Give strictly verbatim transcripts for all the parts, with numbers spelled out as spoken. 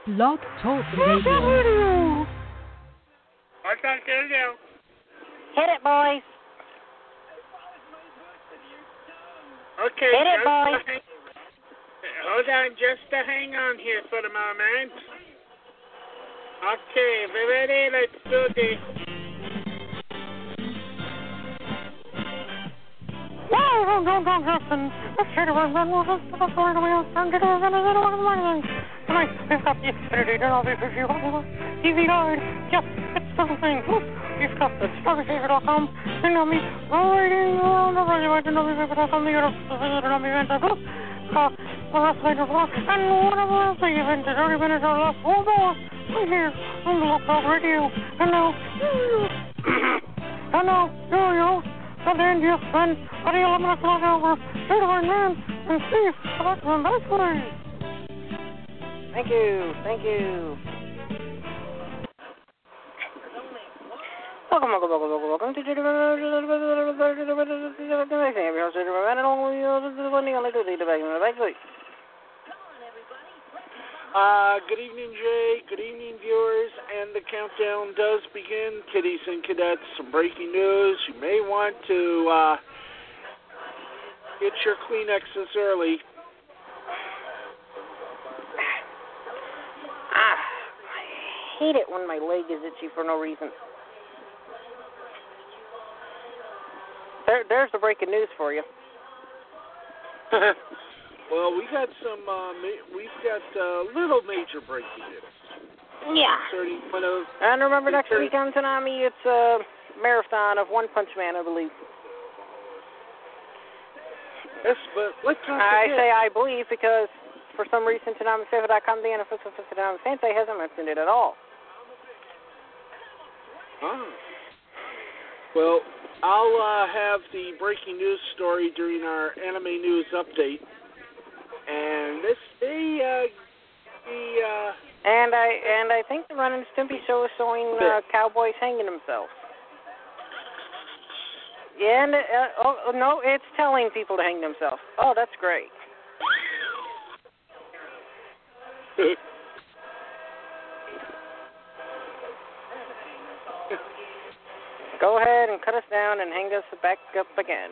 Blog Talk Radio. What's that gonna do? Hit it, boys. Okay, Hit it, just boys. hang, hold on, just to hang on here for the moment. Okay, we're ready. Let's do this. Tonight, we've got the Xfinity Derby Review T V Guide. Yes, it's something. We've got the Derby Fever dot com. You know me, riding around the radio at Derby Fever dot com. The Europe, the Derby event, the group, uh, the wrestling block, and whatever else the event, the Derby minutes are last four more. Right here on the Local Radio. And now, and now, here we go. The dangerous friend of the eleven o'clock hour. Certified man and Steve, back from that way. Thank you, thank you. Welcome, welcome, welcome, welcome, welcome to the Uh, good evening, Jay. Good evening, viewers. And the countdown does begin. Kiddies and cadets, some breaking news. You may want to uh, get your Kleenexes early. Ah, I hate it when my leg is itchy for no reason. There, there's the breaking news for you. Well, we got some, uh, ma- we've got uh, little major breaking news. Yeah. One of And remember, next week on Tsunami, it's a marathon of One Punch Man, I believe. Yes, but let's not I forget. say I believe because for some reason, Tsunami Fever dot com, the N F L for Tsunami Sensei, hasn't mentioned it at all. Ah. Well, I'll uh, have the breaking news story during our anime news update. And this, the, uh, the, uh... And I, and I think the Ren and Stimpy show is showing uh, cowboys hanging themselves. Yeah, and, uh, oh, no, it's telling people to hang themselves. Oh, that's great. Go ahead and cut us down and hang us back up again.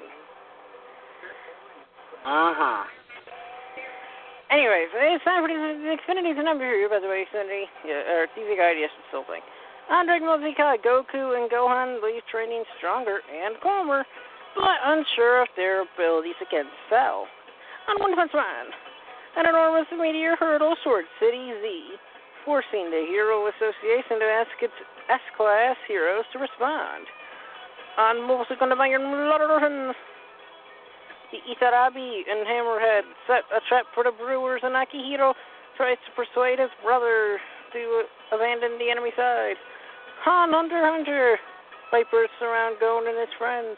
Uh-huh. Anyways, it's time for the Xfinity's a number here, by the way, Xfinity, yeah, or T V Guide, yes, it's still thing. On Dragon Ball Z Kai, Goku and Gohan leave training stronger and calmer, but unsure of their abilities against Cell. On One Punch Man, an enormous meteor hurdles towards City Z, forcing the Hero Association to ask its S-Class heroes to respond. On Mobile Suit Gundam Iron Blooded, the Itarabi and Hammerhead set a trap for the Brewers, and Akihiro tries to persuade his brother to abandon the enemy side. Han Hunter Hunter Vipers surround Gon and his friends.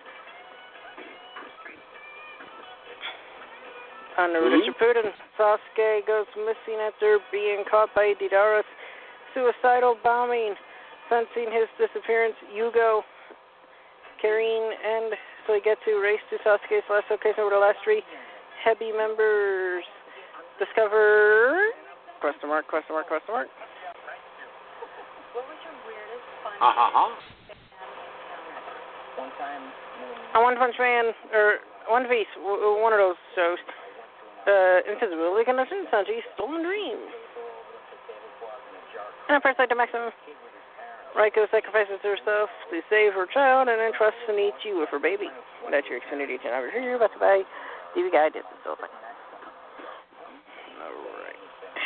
On Naruto mm-hmm. Shippuden, Sasuke goes missing after being caught by Deidara's suicidal bombing. Sensing his disappearance, Yugo, Karin, and Soigetsu race to Sasuke's last location where the last three Hebi members discover... Question mark, question mark, question mark. What was your weirdest fun? Uh-huh. One time... On One Punch Man, or One Piece, one of those shows, uh, Invisibility Condition, Sanji's Stolen Dream. And I press like the maximum. Raiko sacrifices herself to save her child and entrusts Shinichi with her baby. That's your Xfinity channel. Over here, you're about to buy D V Guide. This is still thing. Alright.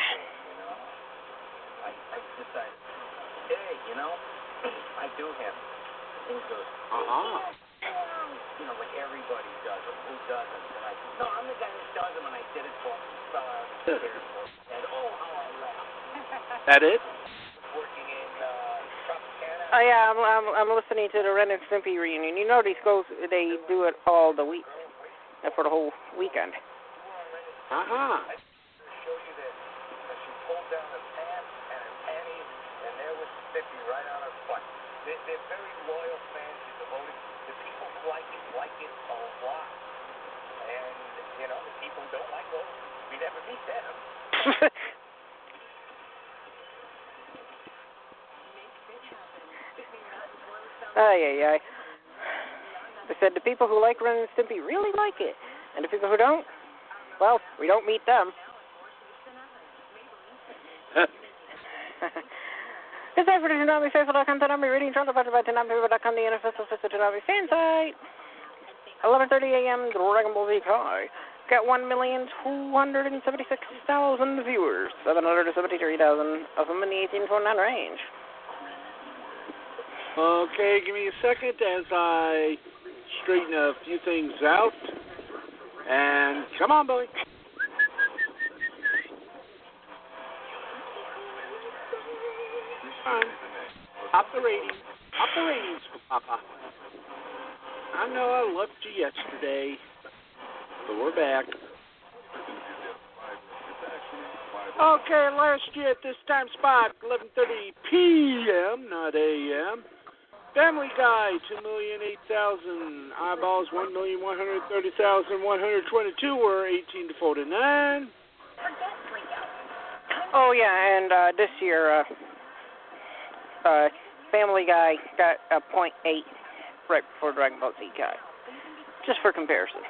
I, I decided, hey, you know, I do him. Things goes, uh-huh. You know, like everybody does it. Who doesn't? And I said, no, I'm the guy who does them, and I did it for him. He fell out of the chair and oh, how I laughed. That it? Working in, uh, Oh yeah, I'm, I'm I'm listening to the Ren and Stimpy reunion. You know these goes they do it all the week, for the whole weekend. Uh huh. I show you this. She pulled down her pants and her panties, and there was Stimpy right on her butt. They're, they're very loyal fans. They're devoted. The people who like it like it a lot, and you know the people who don't like it, we never meet them. Ay, ay, ay. They said the people who like Ren and Stimpy really like it, and the people who don't, well, we don't meet them. It's time for the Toonami Faithful dot com, Toonami Reading, Toronto, by Toonami Faithful dot com, the N F S official Toonami fan site. eleven thirty a.m. Dragon Ball Z Kai. Got one million two hundred seventy-six thousand viewers, seven hundred seventy-three thousand of them in the eighteen twenty-nine range. Okay, give me a second as I straighten a few things out. And come on, Billy. Fine. Pop the ratings. Pop the ratings for Papa. I know I left you yesterday, but we're back. Okay, last year at this time spot, eleven thirty p.m., not a m. Family Guy, two million eight thousand. Eyeballs, one million one hundred thirty thousand one hundred twenty-two were eighteen to forty-nine. Oh, yeah, and uh, this year, uh, uh, Family Guy got a point eight right before Dragon Ball Z Kai. Just for comparison.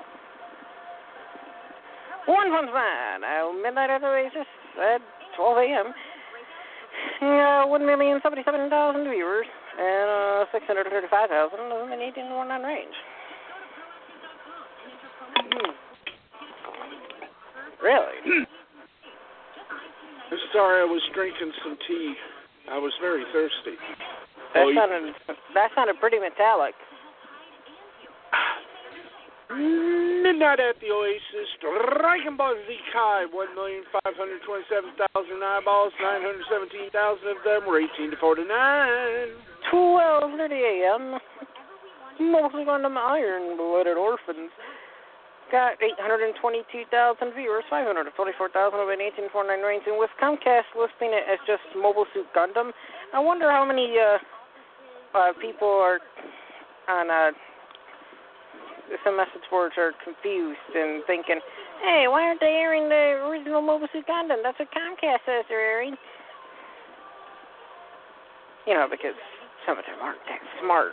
One Punch Man, uh, Midnight at the Oasis at twelve a.m. Uh, one million seventy-seven thousand viewers and uh, six hundred thirty-five thousand of them in eighteen to forty-nine range. Hmm. Really? I'm sorry, I was drinking some tea. I was very thirsty. That oh, sounded that sounded pretty metallic. Midnight at the Oasis, Dragon Ball Z Kai, one million five hundred twenty-seven thousand eyeballs, nine hundred seventeen thousand of them were eighteen to forty-nine. twelve thirty a.m. Mostly Gundam Iron Blooded Orphans got eight hundred twenty-two thousand viewers, five hundred forty-four thousand of an eighteen to forty-nine range, and with Comcast listing it as just Mobile Suit Gundam, I wonder how many uh, uh, people are on uh, some message boards are confused and thinking, hey, why aren't they airing the original Mobile Suit Gundam? That's what Comcast says they're airing. You know, because some of them aren't that smart.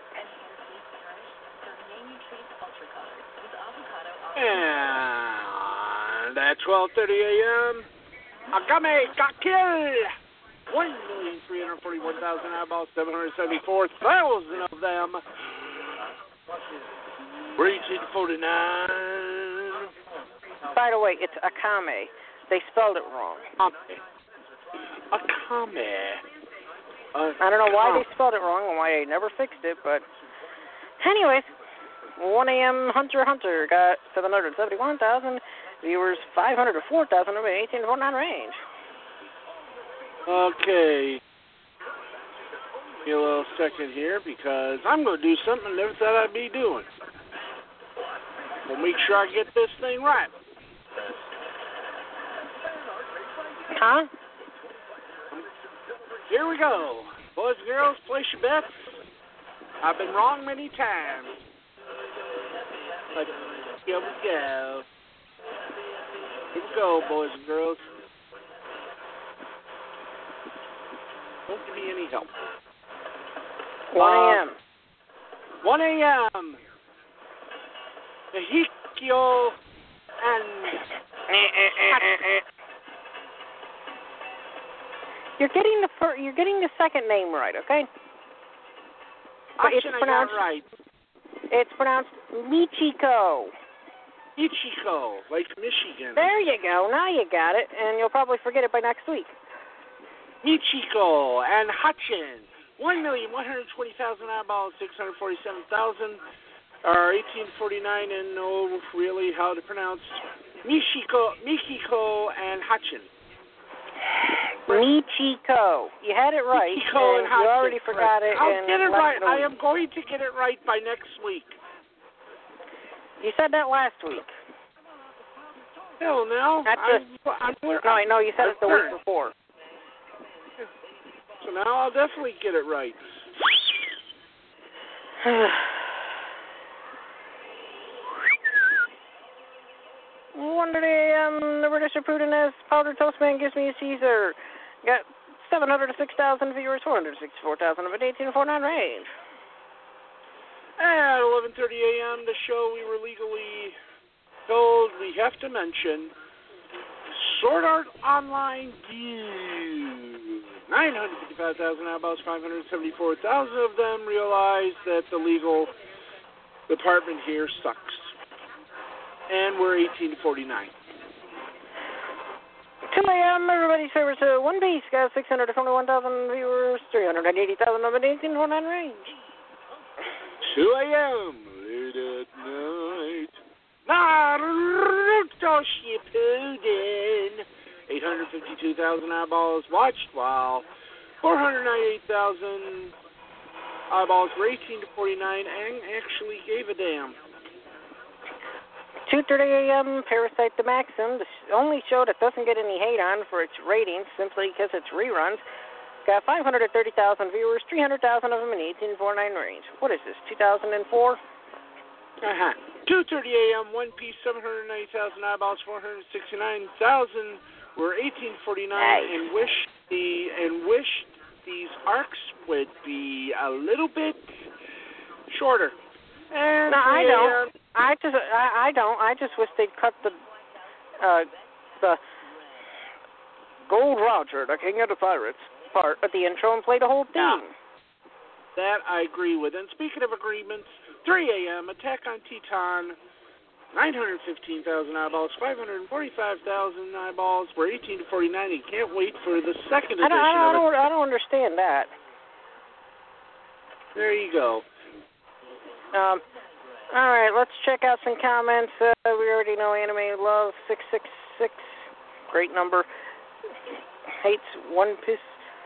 And at twelve thirty a.m., Agame got killed. one million three hundred forty-one thousand eyeballs, seven hundred seventy-four thousand of them were eighteen to forty-nine. By the way, it's Akame. They spelled it wrong. Akame. Akame. Uh, I don't know why they spelled it wrong and why they never fixed it, but anyways, one a.m. Hunter x Hunter got seven hundred seventy-one thousand viewers, five hundred four thousand of an eighteen to forty-nine range. Okay. Give me a little second here because I'm going to do something I never thought I'd be doing. We'll make sure I get this thing right. Huh? Here we go. Boys and girls, place your bets. I've been wrong many times. But here we go. Here we go, boys and girls. Don't give me any help. one a.m. Uh, one a.m. Hikyo and... You're getting the fir- you're getting the second name right, okay? But it's Actually, pronounced I got right. It's pronounced Michiko. Ichiko, like Michigan. There you go. Now you got it, and you'll probably forget it by next week. Michiko and Hachin, one million one hundred twenty thousand eyeballs, six hundred forty-seven thousand are eighteen forty-nine, and know really how to pronounce Michiko, Michiko and Hachin. Michiko. You had it right. Michiko and, and Hachin. You already forgot it. I'll and get it left right. it I am going to get it right by next week. You said that last week. Hell no. That's I, just, I, I, no, no, you said it the I, week before. So now I'll definitely get it right. Wonder um, the British are Putin as Powdered Toast Man gives me a Caesar. Got seven hundred six thousand viewers, four hundred sixty-four thousand of an eighteen to forty-nine range. At eleven thirty a.m., the show we were legally told we have to mention Sword Art Online due. nine hundred fifty-five thousand eyeballs, five hundred seventy-four thousand of them realized that the legal department here sucks. And we're eighteen to forty-nine. two a.m., everybody's favorite uh, One Piece got six hundred twenty-one thousand viewers, three hundred eighty thousand of an eighteen twenty-nine range. two a.m. late at night. Naruto Shippuden. eight hundred fifty-two thousand eyeballs watched, while four hundred ninety-eight thousand eyeballs were eighteen to forty-nine and actually gave a damn. two thirty a.m., Parasite the Maxim, the only show that doesn't get any hate on for its ratings simply because it's reruns, got five hundred thirty thousand viewers, three hundred thousand of them in eighteen forty-nine range. What is this, two thousand four? Uh-huh. two thirty a.m., One Piece, seven hundred ninety thousand eyeballs, four hundred sixty-nine thousand were eighteen forty-nine, nice. and wish the and wish these arcs would be a little bit shorter. And no, I uh, don't. I just, I, I don't. I just wish they'd cut the, uh, the Gold Roger, the King of the Pirates, part at the intro and play the whole theme. Yeah. That I agree with. And speaking of agreements, three a.m., Attack on Titan, nine hundred fifteen thousand eyeballs, five hundred forty-five thousand eyeballs, were eighteen to forty-nine. You can't wait for the second I edition don't, I of don't, it. I don't understand that. There you go. Um, all right, let's check out some comments. Uh, we already know Anime Love six six six, great number. Hates One Piece.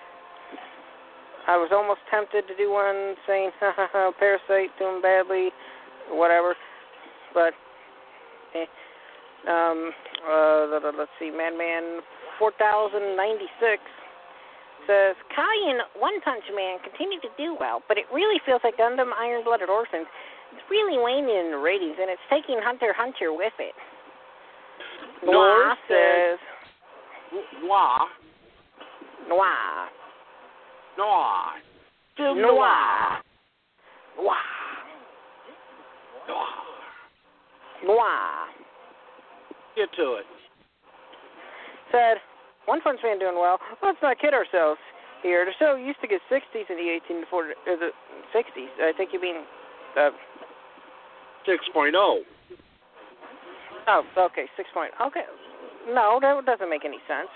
I was almost tempted to do one saying, ha ha ha, Parasite doing badly, whatever. But, eh. um, uh, let's see, Madman four thousand ninety-six says, Kai and One Punch Man continue to do well, but it really feels like Gundam Iron-Blooded Orphans. It's really waning in the ratings, and it's taking Hunter x Hunter with it. Noir says, Noir. Noir. Noir. Film noir. Noir. Noir. Noir. Get to it. Said, One Punch Man doing well. Let's not kid ourselves here. The show used to get sixties in the eighteen to forty, uh, the sixties. I think you mean, uh, six point oh. Oh, okay, six point. Okay, no, that doesn't make any sense.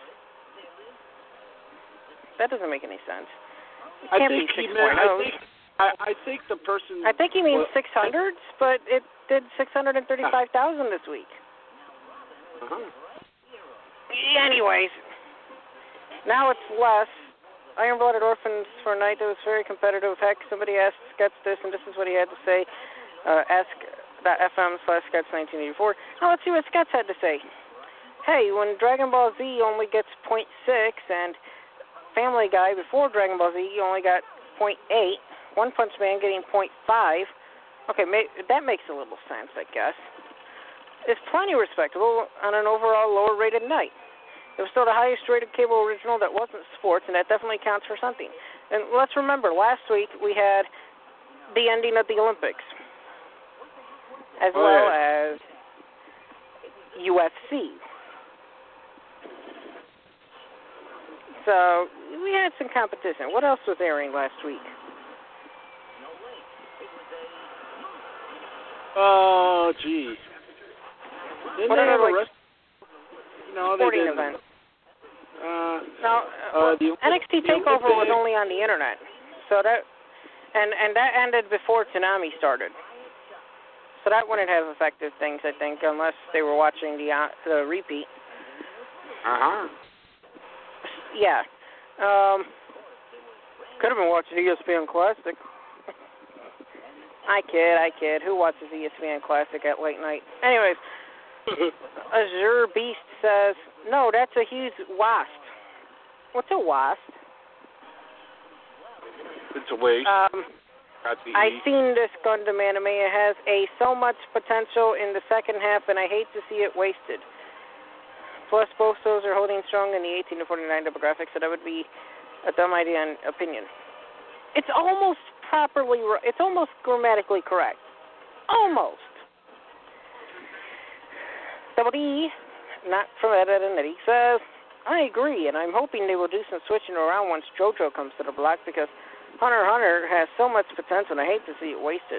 That doesn't make any sense. It I can't think be he six meant, point I oh. think, I, I think the person... I think he means well, six hundreds, but it did six hundred thirty-five thousand this week. Uh-huh. Anyways, now it's less. Iron-Blooded Orphans for a night that was very competitive. Heck, somebody asked Sketch this, and this is what he had to say. Uh, ask.fm slash Sketch nineteen eighty-four. Now let's see what Sketch had to say. Hey, when Dragon Ball Z only gets point six, and Family Guy before Dragon Ball Z only got point eight, One Punch Man getting point five. Okay, may, that makes a little sense, I guess. It's plenty respectable on an overall lower-rated night. It was still the highest-rated cable original that wasn't sports, and that definitely counts for something. And let's remember, last week we had the ending of the Olympics, as oh, well yeah. as U F C. So we had some competition. What else was airing last week? Oh, gee. Didn't What they other, have a like, rest? No, they sporting didn't. event? Uh, No, uh, well, the, N X T the Takeover was Olympic- only on the internet, so that and and that ended before Tsunami started. So that wouldn't have affected things, I think, unless they were watching the uh, the repeat. Uh-huh. Yeah, um, could have been watching E S P N Classic. I kid, I kid. Who watches E S P N Classic at late night? Anyways, Azure Beast says, no, that's a huge wasp. What's a wasp? It's a waste. Um, Got to I've eat. seen this Gundam anime. It has a so much potential in the second half, and I hate to see it wasted. Plus, both shows are holding strong in the eighteen to forty-nine demographic, so that would be a dumb idea in opinion. It's almost properly, it's almost grammatically correct. Almost. Double D, not from Ed, Ed and Eddie, says, I agree, and I'm hoping they will do some switching around once JoJo comes to the block because Hunter x Hunter has so much potential, and I hate to see it wasted.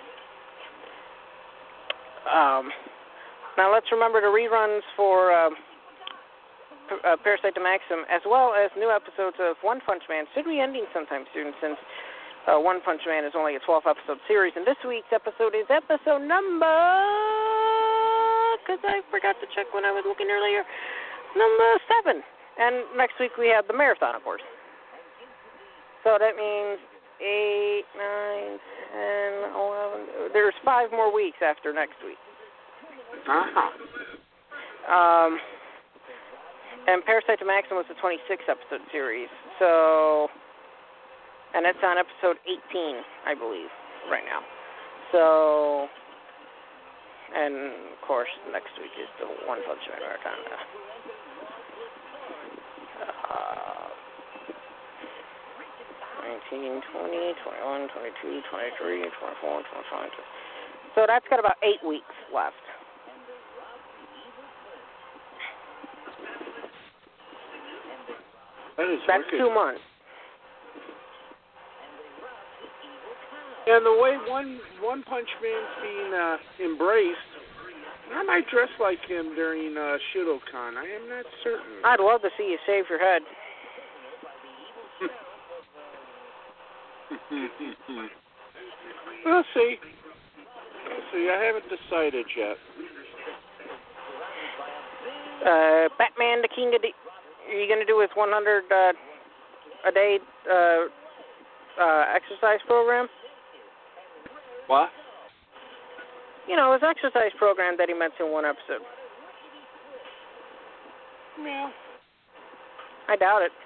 Um, now let's remember the reruns for uh, uh, Parasite the Maxim, as well as new episodes of One Punch Man should be ending sometime soon, since uh, One Punch Man is only a twelve-episode series, and this week's episode is episode number, because I forgot to check when I was looking earlier, number seven. And next week we have the marathon, of course. So that means eight, nine, ten, eleven. There's five more weeks after next week. Uh-huh. Um, and Parasite the Maxim was a twenty-six episode series. So, and it's on episode eighteen, I believe, right now. So, and of course, next week is the One Punch Man marathon. Uh, nineteen, twenty, twenty-one, twenty-two, twenty-three, twenty-four, twenty-five. So that's got about eight weeks left. That is That's wicked. two months. And the way One One Punch Man's being uh, embraced, I might dress like him during uh, Shidokan. I am not certain. I'd love to see you shave your head. We'll see. We'll see. I haven't decided yet. Uh, Batman, the King of the... Are you going to do his one hundred uh, a day uh, uh, exercise program? What? You know, his exercise program that he mentioned in one episode. Yeah. I doubt it.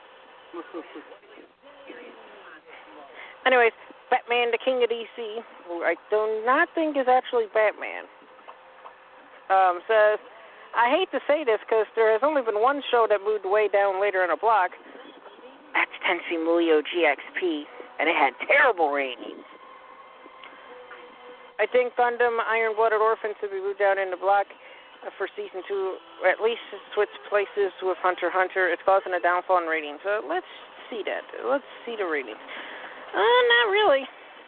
Anyways, Batman, the King of D C, who I do not think is actually Batman, um, says, I hate to say this because there has only been one show that moved way down later in a block. That's Tensei Muyo G X P, and it had terrible ratings. I think Gundam Iron-Blooded Orphans should be moved down in the block uh, for season two, or at least switch places with Hunter x Hunter. It's causing a downfall in ratings. So let's see that. Let's see the ratings. Uh, not really.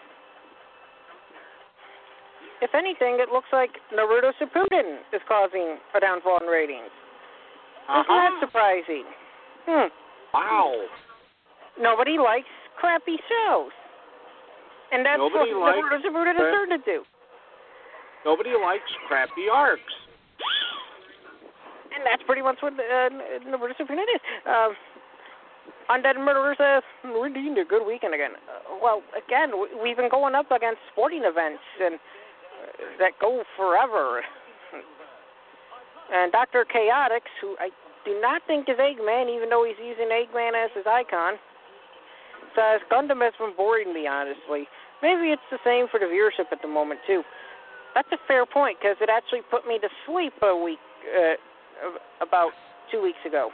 If anything, it looks like Naruto Shippuden is causing a downfall in ratings. Uh-huh. Isn't that surprising? Hmm. Wow. Nobody likes crappy shows. And that's Nobody what likes Naruto Shippuden is crap- starting to do. Nobody likes crappy arcs. And that's pretty much what uh, Naruto Shippuden is. Um, Undead Murderer says, we're doing a good weekend again. Uh, well, again, we've been going up against sporting events and uh, that go forever. And Doctor Chaotix, who I do not think is Eggman, even though he's using Eggman as his icon, says, Gundam has been boring me, honestly. Maybe it's the same for the viewership at the moment, too. That's a fair point, because it actually put me to sleep a week, uh, about two weeks ago.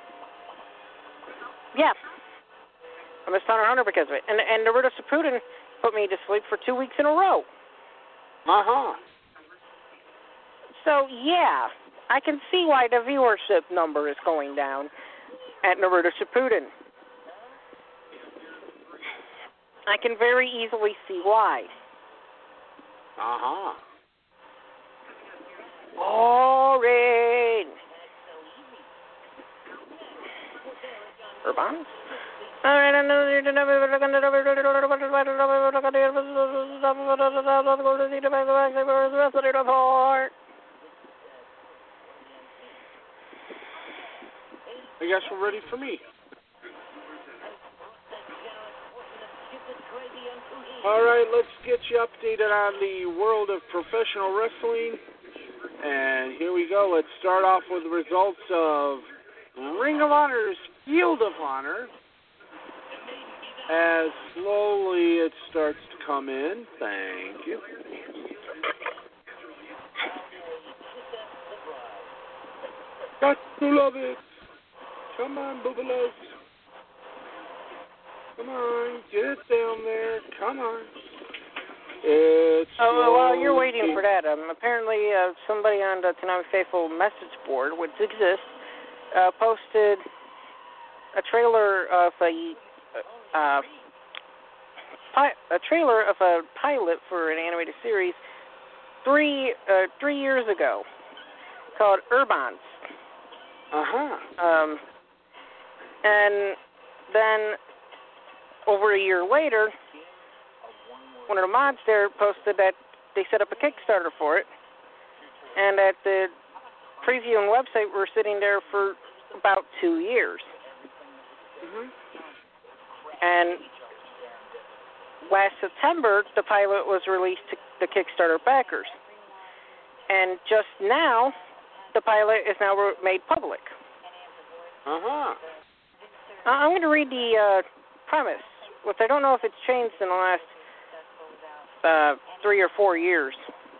Yeah. I missed Hunter x Hunter because of it. And, and Naruto Shippuden put me to sleep for two weeks in a row. Uh-huh. So, yeah, I can see why the viewership number is going down at Naruto Shippuden. I can very easily see why. Uh-huh. Boring. Urban? Alright, I guess we're ready for me. All right, let's get you updated on the world of professional wrestling. And here we go. Let's start off with the results of Ring of Honor's Field of Honor. As slowly it starts to come in. Thank you. Got to love it. Come on, Boobalos. Come on, get it down there. Come on. It's Oh, well, while you're slowly- waiting for that, um, apparently uh, somebody on the Tanami Faithful message board, which exists, uh, posted a trailer of a uh, pi- a trailer of a pilot for an animated series three uh, three years ago called Urbans. Uh-huh. Um, and then over a year later, one of the mods there posted that they set up a Kickstarter for it, and that the preview and website were sitting there for about two years. Mm-hmm. And last September, the pilot was released to the Kickstarter backers. And just now, the pilot is now made public. Uh-huh. Uh, I'm going to read the uh, premise, which I don't know if it's changed in the last uh, three or four years.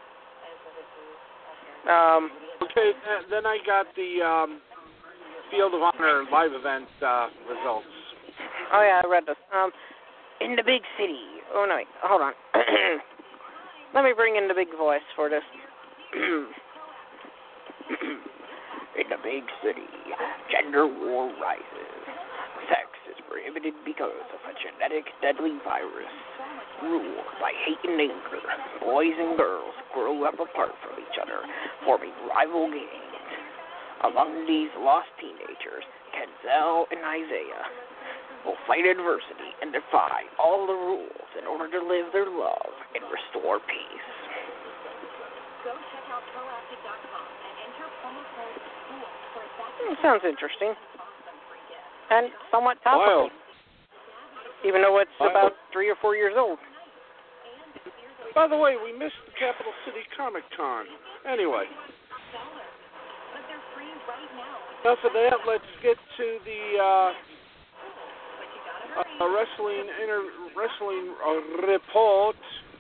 Um, Okay, th- then I got the um, Field of Honor live event uh, results. oh, yeah, I read this. Um, in the big city. Oh, no, wait. Hold on. Let me bring in the big voice for this. In the big city, gender war rises. Sex is prohibited because of a genetic deadly virus. Ruled by hate and anger, boys and girls grow up apart from each other, forming rival gangs. Among these lost teenagers, Kenzel and Isaiah will fight adversity and defy all the rules in order to live their love and restore peace. Go check out proactive dot com and enter promo code SCHOOL for a Hmm, sounds interesting. And somewhat topical. Wild. Even though it's Wild. about three or four years old. By the way, we missed the Capital City Comic Con. Anyway, but they're free right now. enough of that. Let's get to the uh, uh, wrestling inter- wrestling uh, report.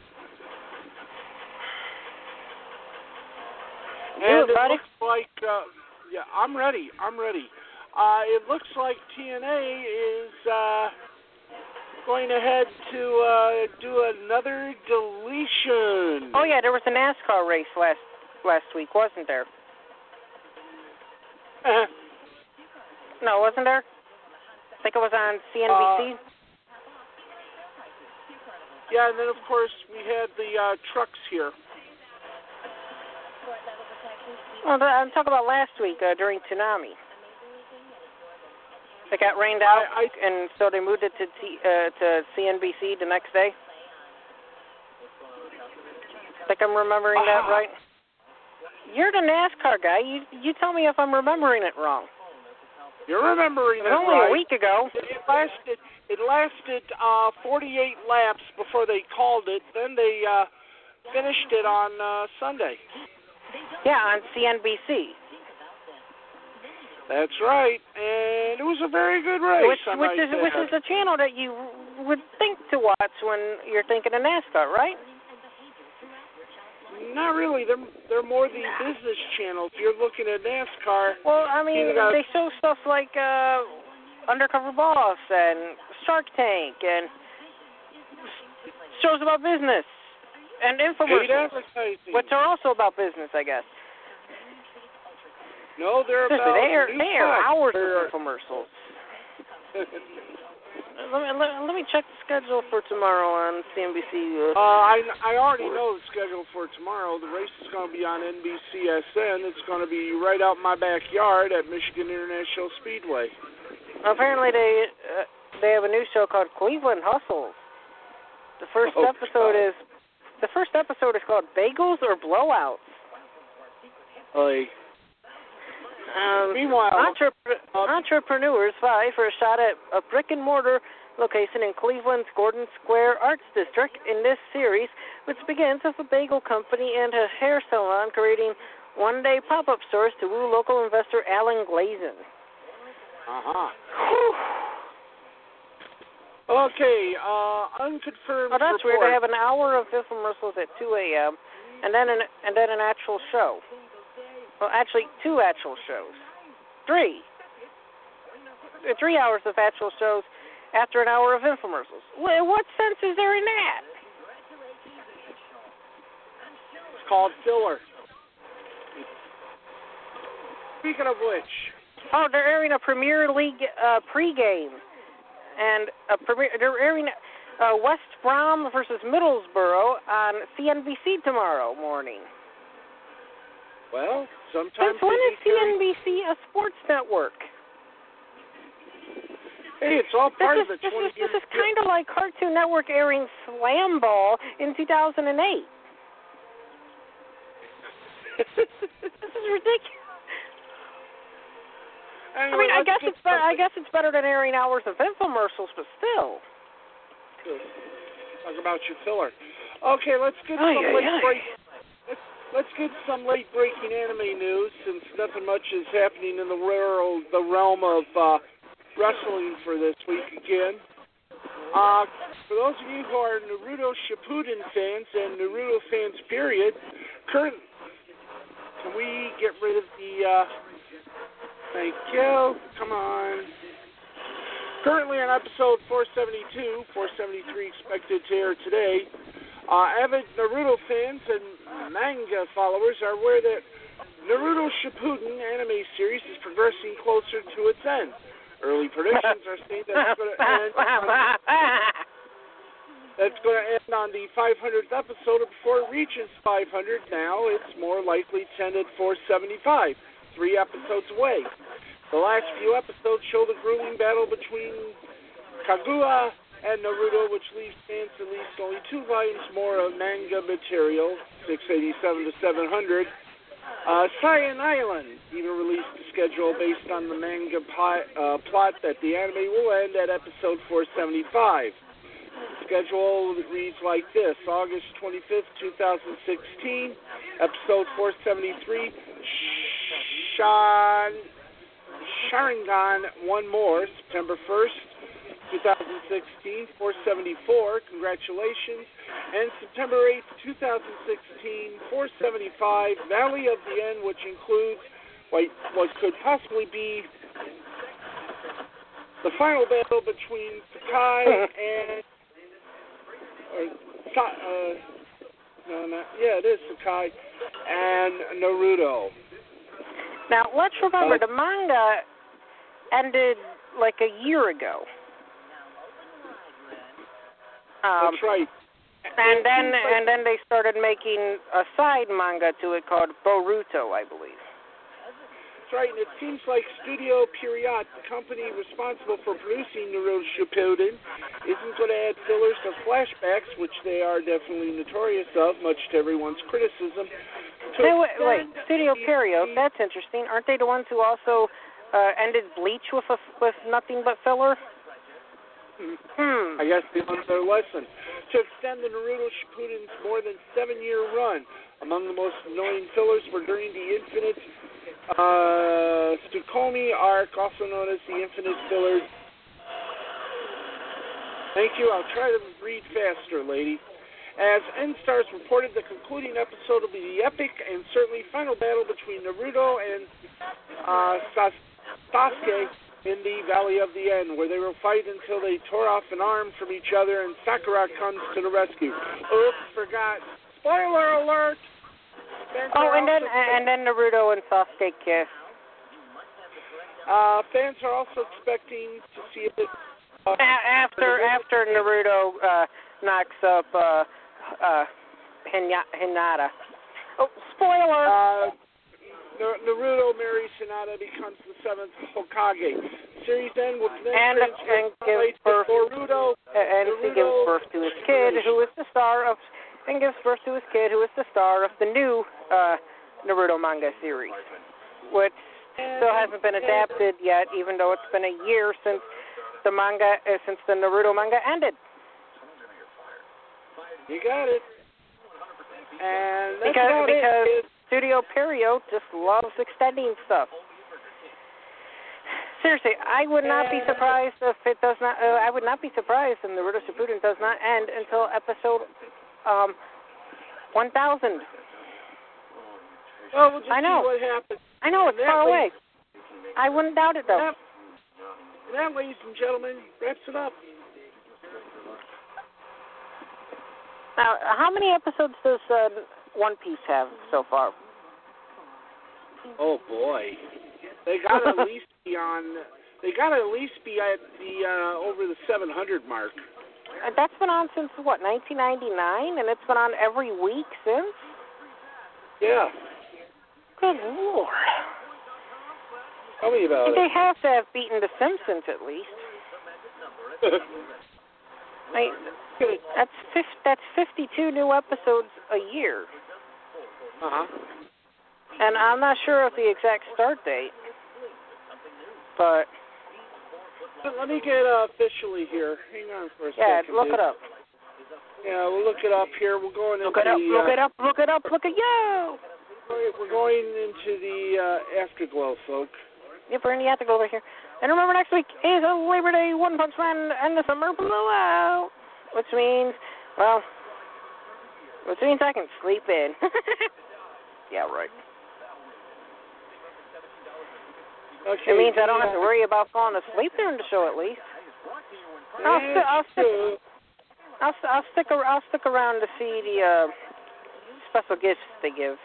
Do And it, it buddy. looks like, uh, yeah, I'm ready. I'm ready. Uh, it looks like T N A is uh, going ahead to uh, do another deletion. Oh, yeah, there was a NASCAR race last last week, wasn't there? No, wasn't there? I think it was on C N B C. Uh, yeah, and then, of course, we had the uh, trucks here. Well, I'm talking about last week uh, during Tsunami. It got rained out, I, I, and so they moved it to T, uh, to C N B C the next day. I think I'm remembering that Ah. right. You're the NASCAR guy. You you tell me if I'm remembering it wrong. You're remembering It was that only right. a week ago. It, it lasted. It lasted uh, forty-eight laps before they called it. Then they uh, finished it on uh, Sunday. Yeah, on C N B C. That's right, and it was a very good race. Which, I which might is which add. is a channel that you would think to watch when you're thinking of NASCAR, right? Not really. They're they're more the business channel. If you're looking at NASCAR, Well, I mean, You got- they show stuff like uh, Undercover Boss and Shark Tank and shows about business and paid infomercials, advertising. which are also about business, I guess. No, they're Seriously, about they are new they are products. hours They're- of infomercials. Let me let, let me check the schedule for tomorrow on C N B C. Uh, Uh, I I already know the schedule for tomorrow. The race is going to be on N B C S N. It's going to be right out my backyard at Michigan International Speedway. apparently, they uh, they have a new show called Cleveland Hustles. The first Oh, episode God. is the first episode is called Bagels or Blowouts. Like, Um, meanwhile, entrep- um, entrepreneurs vie for a shot at a brick and mortar location in Cleveland's Gordon Square Arts District in this series, which begins with a bagel company and a hair salon creating one-day pop-up stores to woo local investor Alan Glazin. uh-huh. Okay, uh, unconfirmed Oh, that's report. weird. They have an hour of infomercials at two a.m. and then an and then an actual show. Well, actually, two actual shows. Three. Uh, Three hours of actual shows, after an hour of infomercials. Wh- What sense is there in that? It's called filler. Speaking of which, Oh, they're airing a Premier League uh, pregame, and a premier, they're airing uh, West Brom versus Middlesbrough on C N B C tomorrow morning. well, sometimes Since when they is C N B C a sports network? Hey, it's all part This of is, the this twenty is, this is kind of like Cartoon Network airing Slam Ball in two thousand eight. This is ridiculous. I Anyway, mean, I let's guess get it's better, I something- guess it's better than airing hours of infomercials, but still. Talk about your filler. Okay, let's get Aye, some aye, late aye. break. Let's, let's get some late breaking anime news, since nothing much is happening in the world, the realm of uh, wrestling for this week again. Uh, for those of you who are Naruto Shippuden fans and Naruto fans, period, current. Can we get rid of the? Uh, thank you. Come on. Currently on episode four seventy-two, four seventy-three expected to air today. Uh, avid Naruto fans and manga followers are aware that Naruto Shippuden anime series is progressing closer to its end. Early predictions are saying that it's going to end. On, that's going to end on the five hundredth episode, or before it reaches five hundred. Now it's more likely to end at four seventy-five, three episodes away. The last few episodes show the grueling battle between Kaguya and Naruto, which leaves fans at least only two volumes more of manga material, six eighty-seven to seven hundred. Uh, Cyan Island even released a schedule based on the manga pi- uh, plot that the anime will end at episode four seventy-five. The schedule reads like this: August twenty-fifth, twenty sixteen, episode four seventy-three, Shan... Sharingan One More, September first, twenty sixteen, four seventy-four, congratulations. And September eighth, twenty sixteen, four seventy-five, Valley of the End, which includes what, what could possibly be the final battle between Sakai and... Or, uh, no, not, yeah, it is Sakai and Naruto. Now, let's remember, Uh, the manga ended like a year ago. Um, That's right. And then and then they started making a side manga to it called Boruto, I believe. That's right, and it seems like Studio Pierrot, the company responsible for producing Naruto Shippuden, isn't going to add fillers or flashbacks, which they are definitely notorious of, much to everyone's criticism. Hey, wait, wait, Studio Pierrot, that's interesting. Aren't they the ones who also uh, ended Bleach with a, with nothing but filler? Hmm. I guess they learned their lesson. To extend the Naruto Shippuden's more than seven-year run, among the most annoying fillers were during the Infinite uh, Tsukuyomi arc, also known as the Infinite Filler. Thank you. I'll try to read faster, lady. As N-Stars reported, the concluding episode will be the epic and certainly final battle between Naruto and uh, Sas- Sasuke in the Valley of the End, where they will fight until they tore off an arm from each other and Sakura comes to the rescue. Oops, forgot. Spoiler alert! Fans Oh, are and then also- and then Naruto and Sasuke kiss. Uh, fans are also expecting to see it. Uh, A- after after Naruto uh, knocks up uh, uh, Hina- Hinata. Oh, spoiler! Uh, N- Naruto marries Hinata, becomes the seventh Hokage. Series end with then And- and gives birth- Boruto. and he gives Naruto birth to his kid, who is the star of, and gives birth to his kid, who is the star of the new uh, Naruto manga series, which still hasn't been adapted yet, even though it's been a year since the manga, uh, since the Naruto manga ended. You got it. And that's Because about because it. Studio Pierrot just loves extending stuff. Seriously, I would not be surprised if it does not. Uh, I would not be surprised if Naruto Shippuden does not end until episode um, one thousand. Well, we'll just I know. see what happens. I know it's And that far way- away. I wouldn't doubt it though. That, that, ladies and gentlemen, wraps it up. Now, how many episodes does uh, One Piece have so far? Oh boy, they got to at least be on. They got to at least be at the uh, over the seven hundred mark. Uh, that's been on since what, nineteen ninety-nine, and it's been on every week since. Yeah. Good Lord. Tell me about They it. have to have beaten The Simpsons at least. I, that's fif- that's fifty-two new episodes a year. Uh huh. And I'm not sure of the exact start date, but Let me get uh, officially here. Hang on for a yeah, second. look dude. it up. Yeah, we'll look it up here. We're going into Look it up. the. Look uh, it up. Look it up. Look at you. We're going into the uh, afterglow, folks. Yep, we're in the attic over here. And remember, next week is a Labor Day One Punch Man and the Summer Blowout, which means, well, which means I can sleep in. Yeah, right. Okay. It means I don't have to worry about falling asleep during the show, at least. I'll, st- I'll, stick, I'll, st- I'll stick. Ar- I'll stick around to see the uh, special gifts they give.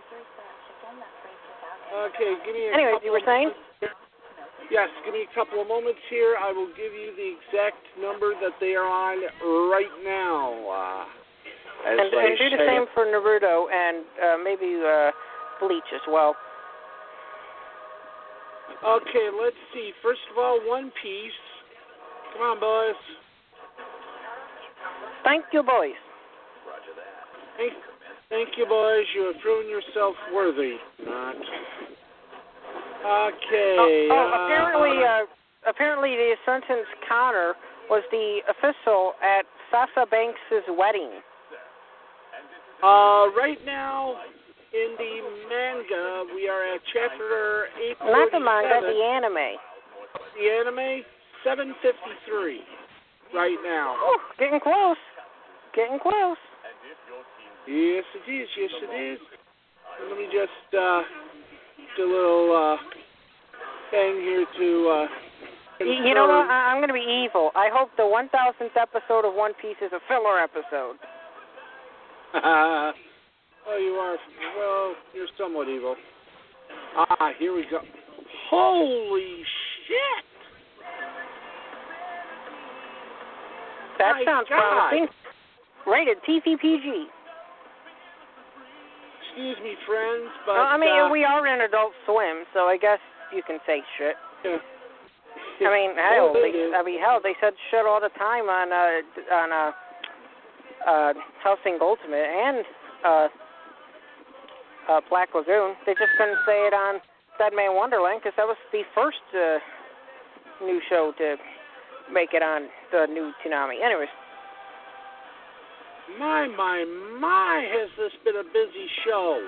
Okay, give me a Anyways, couple you were of saying? moments. Yes, give me a couple of moments here. I will give you the exact number that they are on right now. Uh, as And, I and do the say same it. for Naruto and uh, maybe uh, Bleach as well. Okay, let's see. First of all, One Piece. Come on, boys. Thank you, boys. Thank, thank you, boys. You have proven yourself worthy. Not. Okay. Oh, oh uh, apparently, uh, apparently the sentence counter was the official at Sasha Banks' wedding. Uh, right now, in the manga, we are at chapter eight forty-seven. Not the manga, the anime. The anime, seven fifty-three, right now. Ooh, getting close. Getting close. Yes, it is. Yes, it is. Let me just uh, do a little uh, thing here to uh, confirm. You know what? I- I'm going to be evil. I hope the one thousandth episode of One Piece is a filler episode. Oh, you are. Well, you're somewhat evil. Ah, here we go. Holy shit! That My sounds God. promising. Rated T V P G. Excuse me, friends, but Well, I mean, uh, we are in Adult Swim, so I guess you can say shit. yeah. I mean, Oh, hell, they they, do. I mean, hell, they said shit all the time on uh on uh uh Hellsing Ultimate and uh uh Black Lagoon. They just couldn't say it on Dead Man Wonderland because that was the first uh, new show to make it on the new Toonami. Anyways, My, my, my, has this been a busy show.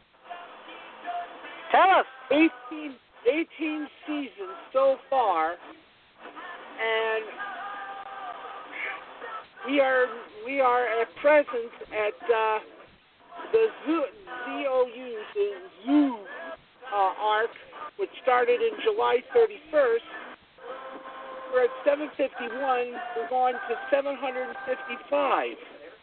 tell us. eighteen, eighteen seasons so far, and we are we are at present at uh, the Zoo, Z O U, the Zoo uh, arc, which started in July thirty-first. We're at seven fifty-one. We're going to seven fifty-five.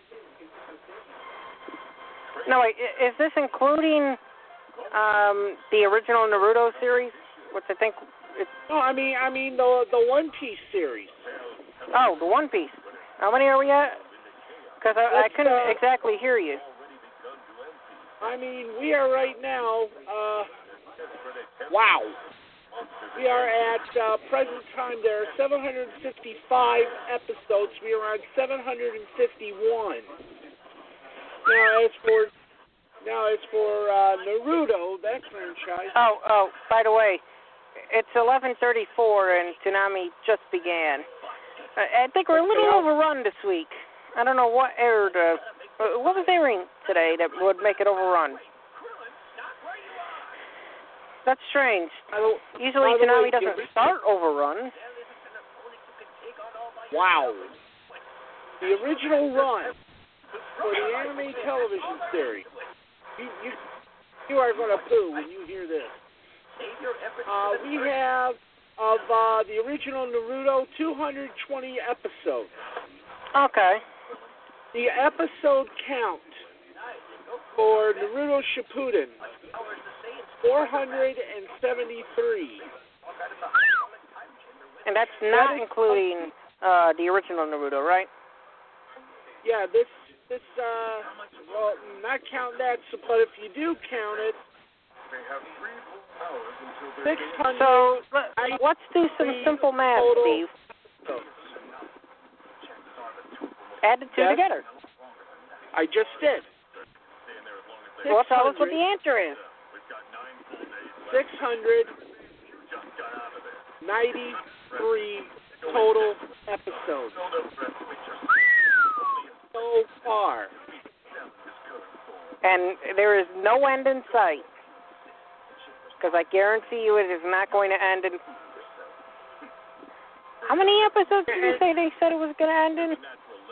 No, wait, i- is this including um the original Naruto series, which I think it's No, I mean I mean the the One Piece series. oh the One Piece. How many are we at? Because I, I Let's, couldn't uh, exactly hear you. I mean, we are right now, uh, wow. We are at uh, present time, there are seven fifty-five episodes. We are on seven fifty-one. Now, as for, now as for uh, Naruto, that franchise, Oh, oh, by the way, it's eleven thirty-four and Toonami just began. I, I think we're a little overrun this week. I don't know what aired, uh, what was airing today that would make it overrun. That's strange. I don't, Usually by the Toonami way, doesn't the- start overrun. wow. The original run for the anime television series, you, you, you are going to poo when you hear this. Uh, we have of uh, the original Naruto, two hundred twenty episodes. Okay. The episode count for Naruto Shippuden, four hundred seventy-three. And that's not That is- including uh, the original Naruto, right? Yeah, this, this, uh, well, not count that, so, but if you do count it, six hundred. So let- let's do some simple math, total Steve. episodes. Add the two Yes? together. I just did. Well, tell us what the answer is. six hundred ninety-three total episodes so far. And there is no end in sight. Because I guarantee you it is not going to end in... How many episodes did you say they said it was going to end in?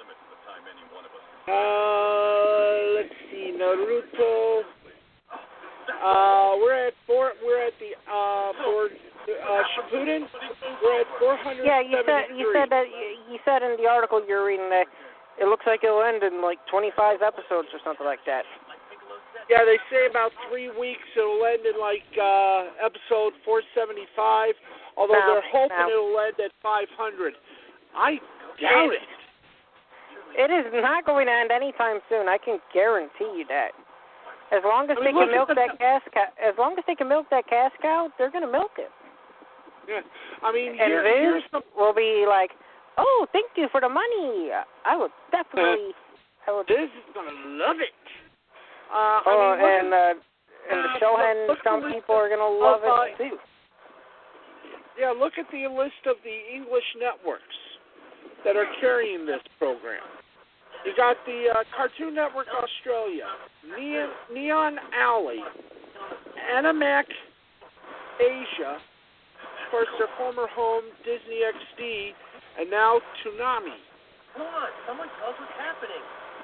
Uh, let's see, Naruto. Uh, we're at four. We're at the uh for uh, Shippuden. We're at four hundred. Yeah, you said you said that you said in the article you're reading that it looks like it'll end in like twenty-five episodes or something like that. Yeah, they say about three weeks it'll end in like uh, episode four seventy-five. Although Now, they're hoping now. it'll end at five hundred. I doubt it. It is not going to end anytime soon. I can guarantee you that. As long as I they mean, can look milk at the- that cash cow, as long as they can milk that cash cow, they're going to milk it. Yeah, I mean, And here, Viz here's some. will be like, "Oh, thank you for the money. I will definitely." I will. This is gonna love it. Uh, Oh, I mean, look and at, uh, and the uh, Shonen, look- look some at the people are going to love of, uh, it too. yeah, look at the list of the English networks that are carrying this program. You got the uh, Cartoon Network Australia, Neon, Neon Alley, Animax Asia, of course their former home Disney X D, and now Toonami. Come on, someone tell us what's happening.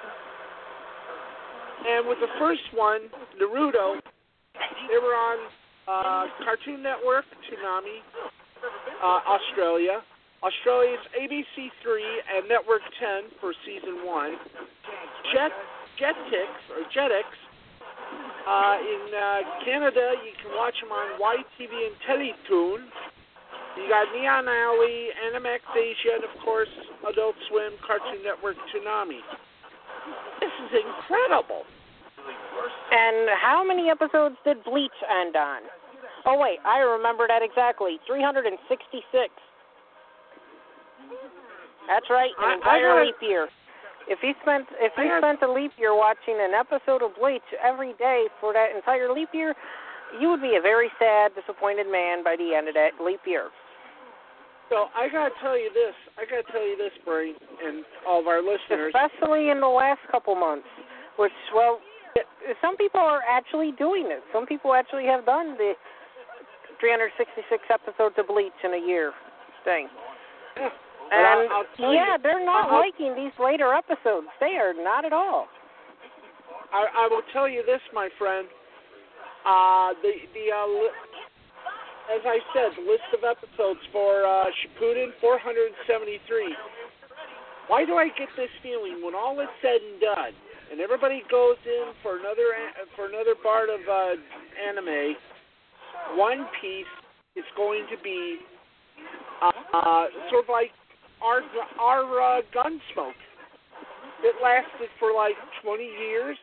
And with the first one, Naruto, they were on uh, Cartoon Network, Toonami, uh, Australia. Australia's A B C three and Network ten for season one. Jet Jetix or Jetix uh, in uh, Canada, you can watch them on Y T V and Teletoon. You got Neon Alley, Animax Asia, and of course Adult Swim, Cartoon Network, Toonami. This is incredible. And how many episodes did Bleach end on? Oh wait, I remember that exactly. three hundred sixty-six. That's right, an I- I entire gotta- leap year. If he spent if he I gotta- spent a leap year watching an episode of Bleach every day for that entire leap year, you would be a very sad, disappointed man by the end of that leap year. So I gotta tell you this. I gotta tell you this, Brain, and all of our listeners. Especially in the last couple months, which, well, some people are actually doing it. Some people actually have done the three hundred sixty-six episodes of Bleach in a year thing. Yeah. And, I'll, I'll tell yeah, you, they're not I'll, liking these later episodes. They are not at all. I, I will tell you this, my friend. Uh, the the uh, li- as I said, the list of episodes for uh, Shippuden, four hundred seventy-three. Why do I get this feeling when all is said and done, and everybody goes in for another for another part of uh, anime, One Piece is going to be uh, uh, sort of like our our uh, Gunsmoke. It lasted for like twenty years.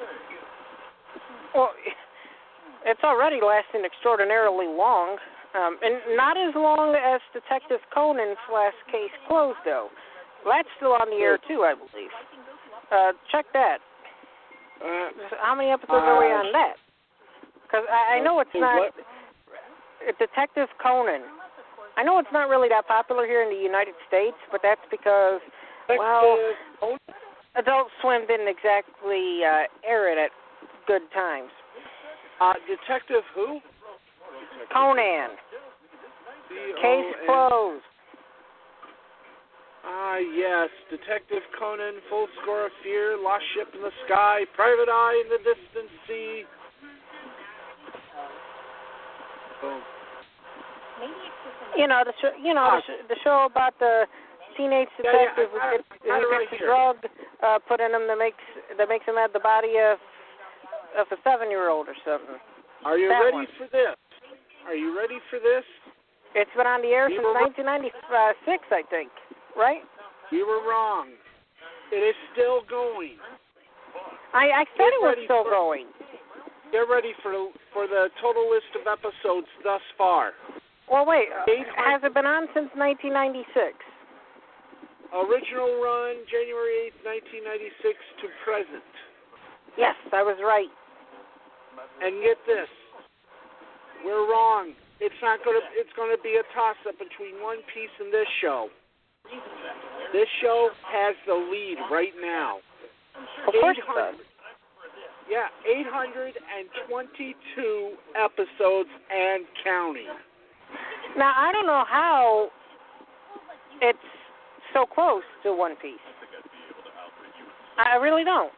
Well, it's already lasting extraordinarily long, um, and not as long as Detective Conan's last case closed, though. That's still on the air, too, I believe. Uh, check that. Uh, How many episodes are we Uh, on that? Because I, I know it's not... what? uh, Detective Conan. I know it's not really that popular here in the United States, but that's because, well, Uh, Adult Swim didn't exactly uh, air it at good times. uh, Detective who? Conan. C O N Case closed. Ah, yes. Detective Conan, Full Score of Fear, Lost Ship in the Sky, Private Eye in the Distant Sea. Boom. Maybe it's You know the show. You know the, sh- the show about the teenage Yeah, yeah, detective I- I- who gets, I got who it right gets a here. drug uh, put in him that makes that makes him have the body of of a seven-year-old or something. Are you That ready one. for this? Are you ready for this? It's been on the air We since were wrong. nineteen ninety-six, I think. Right? You were wrong. It is still going. I, I said Get it was ready still for- going. Get ready for for the total list of episodes thus far. Well, wait. Uh, Eight hundred has it been on since nineteen ninety-six? Original run, January eighth, nineteen ninety-six to present. Yes, I was right. And get this, we're wrong. It's not gonna. It's gonna be a toss-up between One Piece and this show. This show has the lead right now. Of course it does. Yeah, eight hundred twenty-two episodes and counting. Now, I don't know how it's so close to One Piece. I really don't.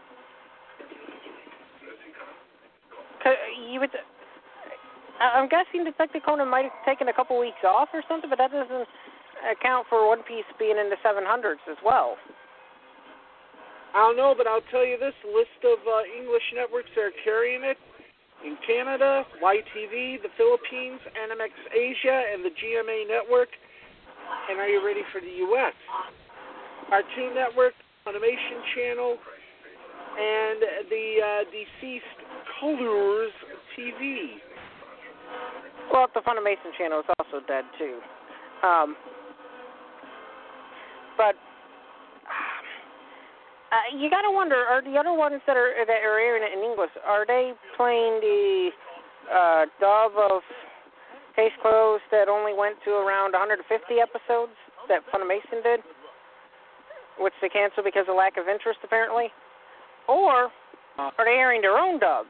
'Cause you would, I'm guessing Detective Conan might have taken a couple weeks off or something, but that doesn't account for One Piece being in the seven hundreds as well. I don't know, but I'll tell you this list of uh, English networks that are carrying it. In Canada, Y T V, the Philippines, Animax Asia, and the G M A Network. And are you ready for the U S? Cartoon Network, Funimation Channel, and the uh, deceased Colors T V. Well, the Funimation channel is also dead, too. Um, but uh, you got to wonder, are the other ones that are that are airing it in English, are they playing the uh, dub of Case Closed that only went to around one hundred fifty episodes that Funimation did, which they canceled because of lack of interest, apparently? Or are they airing their own dubs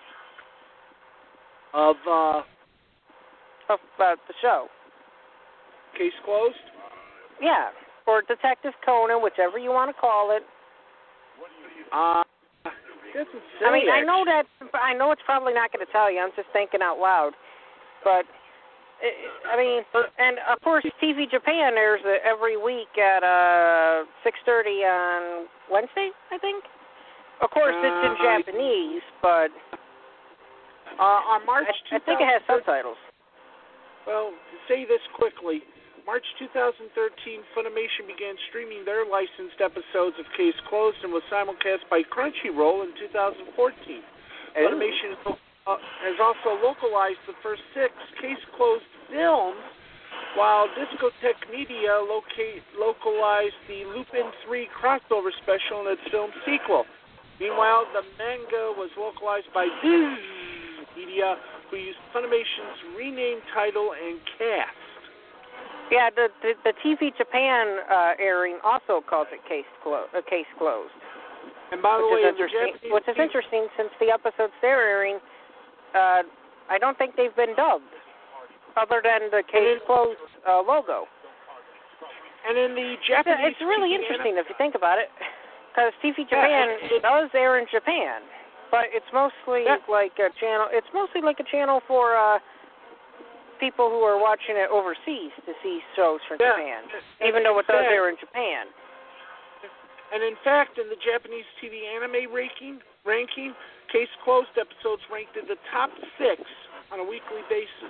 Of uh, of uh, the show? Case Closed? Yeah, or Detective Conan, whichever you want to call it. Uh, doesn't say I mean, I know actually. that. I know it's probably not going to tell you. I'm just thinking out loud. But I mean, and of course, T V Japan airs it every week at uh six thirty on Wednesday, I think. Of course, it's in Uh, Japanese, but Uh, on March I, I think it has subtitles. Well, to say this quickly, March two thousand thirteen, Funimation began streaming their licensed episodes of Case Closed and was simulcast by Crunchyroll in two thousand fourteen. Ooh. Funimation uh, has also localized the first six Case Closed films, while Discotek Media locate, localized the Lupin three crossover special and its film sequel. Meanwhile, the manga was localized by Viz Media, who used Funimation's renamed title and cast. Yeah, the the, the T V Japan uh, airing also calls it Case Clo- uh, Case Closed. And by the which way, is in the interesting. Japanese Which is interesting since the episodes they're airing, uh, I don't think they've been dubbed, other than the Case Closed uh, logo. And in the It's, Japanese, it's really T V interesting if you think about it, because T V Japan Yeah, it- does air in Japan, but it's mostly Yeah. like a channel. It's mostly like a channel for uh, people who are watching it overseas to see shows from Yeah. Japan, And even though it in does fact- air in Japan. And in fact, in the Japanese T V anime ranking, ranking, Case Closed episodes ranked in the top six on a weekly basis.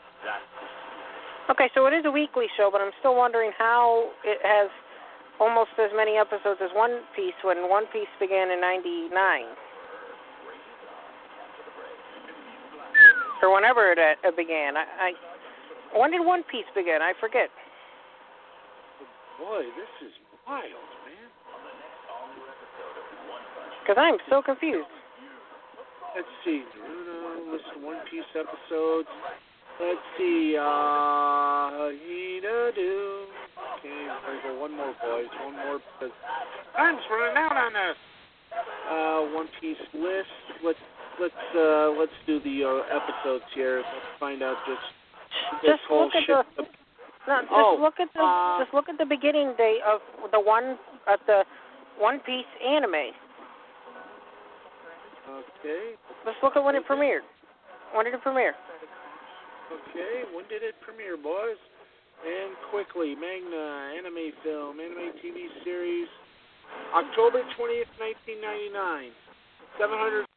Okay, so it is a weekly show, but I'm still wondering how it has almost as many episodes as One Piece when One Piece began in ninety-nine. Or whenever it, uh, it began. I, I When did One Piece begin? I forget. Boy, this is wild, man. Because I'm so confused. Let's see. Naruto, list of One Piece episodes. Let's see. Uh, Hinadu. Okay, there we go. One more, boys. One more. Because time's running out on this. Uh, One Piece list. Let's let's uh let's do the uh, episodes here. Let's find out just this Just whole look at shit. the no, just Oh, look at the uh, just look at the beginning date of the one at the One Piece anime. Okay. Let's look at when it premiered. When did it premiere? Okay, when did it premiere, boys? And quickly, Magna, anime film, anime T V series, October twentieth, nineteen ninety-nine. seven hundred